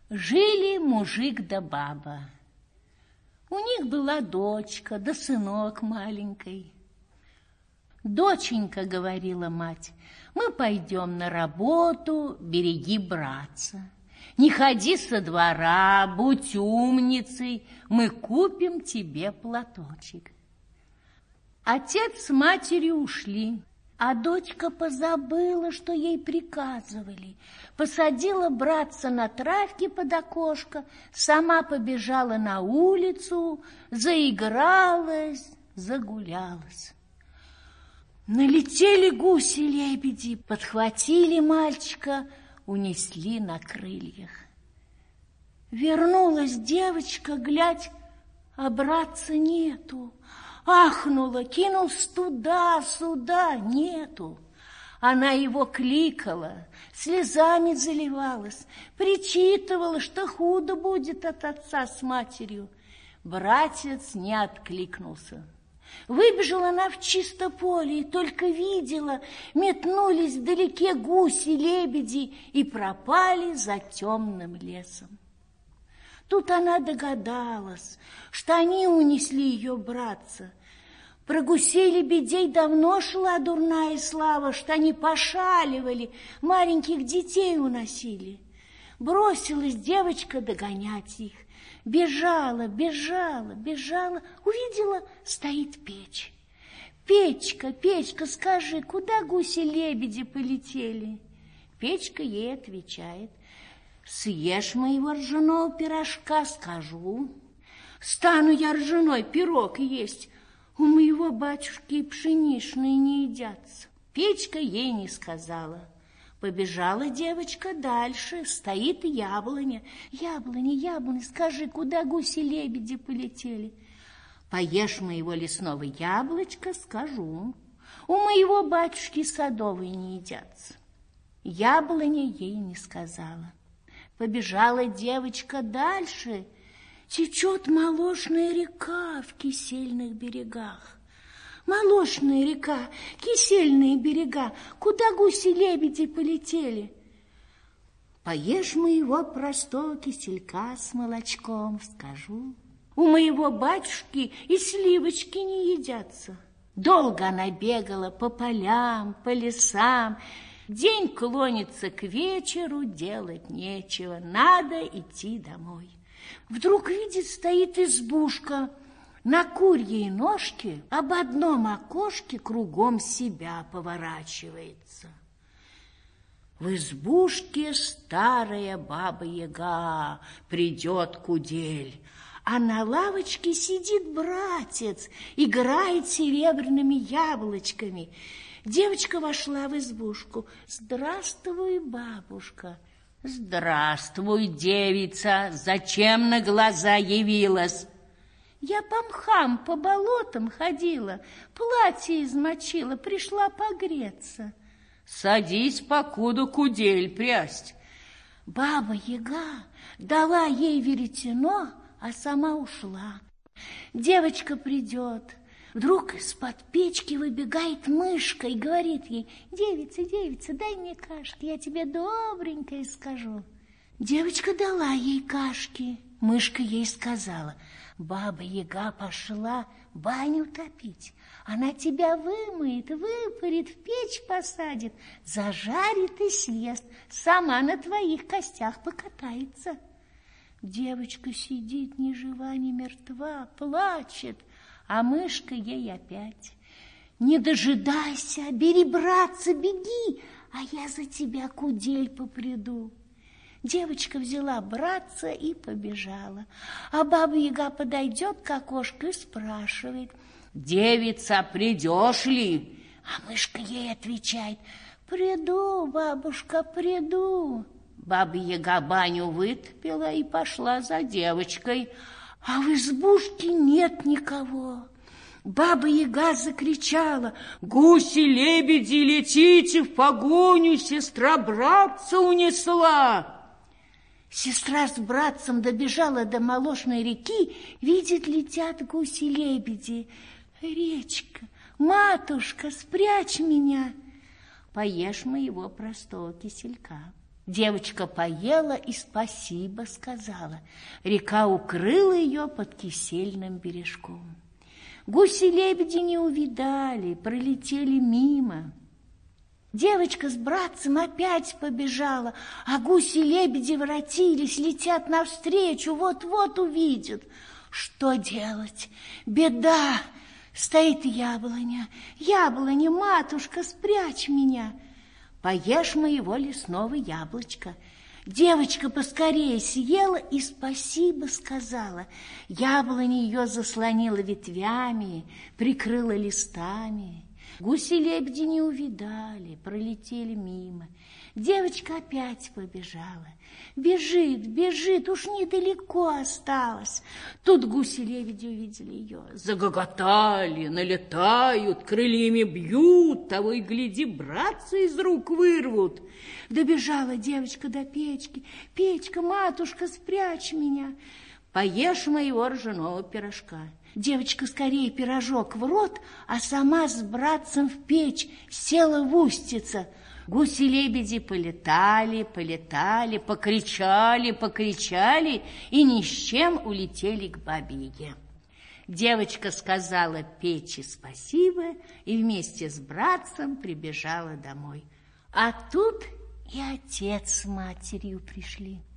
Жили мужик да баба. У них была дочка да сынок маленький. «Доченька, — говорила мать, — мы пойдем на работу, береги братца. Не ходи со двора, будь умницей, мы купим тебе платочек». Отец с матерью ушли, а дочка позабыла, что ей приказывали. Посадила братца на травке под окошко, сама побежала на улицу, заигралась, загулялась. Налетели гуси-лебеди, подхватили мальчика, унесли на крыльях. Вернулась девочка, глядь, а братца нету. Ахнула, кинулась туда-сюда, нету. Она его кликала, слезами заливалась, причитывала, что худо будет от отца с матерью. Братец не откликнулся. Выбежала она в чисто поле и только видела, метнулись вдалеке гуси-лебеди и пропали за темным лесом. Тут она догадалась, что они унесли ее братца. Про гусей-лебедей давно шла дурная слава, что они пошаливали, маленьких детей уносили. Бросилась девочка догонять их. Бежала, бежала, бежала, увидела, стоит печь. «Печка, Печка, скажи, куда гуси-лебеди полетели?» Печка ей отвечает: «Съешь моего ржаного пирожка, скажу. Стану я ржаной пирог есть, у моего батюшки и пшеничные не едятся». Печка ей не сказала. Побежала девочка дальше, стоит яблоня. «Яблоня, яблоня, скажи, куда гуси-лебеди полетели?» «Поешь моего лесного яблочка, скажу. У моего батюшки садовые не едятся». Яблоня ей не сказала. Побежала девочка дальше. Течет молочная река в кисельных берегах. Молочная река, кисельные берега, куда гуси-лебеди полетели? «Поешь моего простого киселька с молочком, скажу. У моего батюшки и сливочки не едятся». Долго она бегала по полям, по лесам. День клонится к вечеру, делать нечего, надо идти домой. Вдруг видит, стоит избушка. На курьей ножке об одном окошке кругом себя поворачивается. В избушке старая баба-яга, придет кудель, а на лавочке сидит братец, играет серебряными яблочками. Девочка вошла в избушку. «Здравствуй, бабушка». «Здравствуй, девица, зачем на глаза явилась?» «Я по мхам, по болотам ходила, платье измочила, пришла погреться». «Садись, покуда кудель прясть». Баба-яга дала ей веретено, а сама ушла. Девочка придет. Вдруг из-под печки выбегает мышка и говорит ей: «Девица, девица, дай мне кашки, я тебе добренькое скажу». Девочка дала ей кашки. Мышка ей сказала: «Баба-яга пошла баню топить. Она тебя вымоет, выпарит, в печь посадит, зажарит и съест, сама на твоих костях покатается». Девочка сидит ни жива, ни мертва, плачет, а мышка ей опять: «Не дожидайся, бери братца, беги, а я за тебя кудель попряду». Девочка взяла братца и побежала, а баба-яга подойдет к окошку и спрашивает: «Девица, придешь ли?» А мышка ей отвечает: «Приду, бабушка, приду». Баба-яга баню вытопила и пошла за девочкой, а в избушке нет никого. Баба-яга закричала: «Гуси-лебеди, летите в погоню, сестра братца унесла!» Сестра с братцем добежала до молочной реки, видит, летят гуси-лебеди. «Речка, матушка, спрячь меня!» «Поешь моего простого киселька». Девочка поела и спасибо сказала. Река укрыла ее под кисельным бережком. Гуси-лебеди не увидали, пролетели мимо. Девочка с братцем опять побежала, а гуси-лебеди воротились, летят навстречу, вот-вот увидят. Что делать? Беда! Стоит яблоня. Яблоня, матушка, спрячь меня. Поешь моего лесного яблочка. Девочка поскорее съела и спасибо сказала. Яблоня ее заслонила ветвями, прикрыла листами. Гуси-лебеди не увидали, пролетели мимо. Девочка опять побежала. Бежит, бежит, уж недалеко осталось. Тут гуси-лебеди увидели ее. Загоготали, налетают, крыльями бьют, того и гляди, братца из рук вырвут. Добежала девочка до печки. Печка, матушка, спрячь меня. Поешь моего ржаного пирожка. Девочка скорее пирожок в рот, а сама с братцем в печь села в устице. Гуси-лебеди полетали, полетали, покричали, покричали и ни с чем улетели к Бабе-Яге. Девочка сказала печи спасибо и вместе с братцем прибежала домой. А тут и отец с матерью пришли.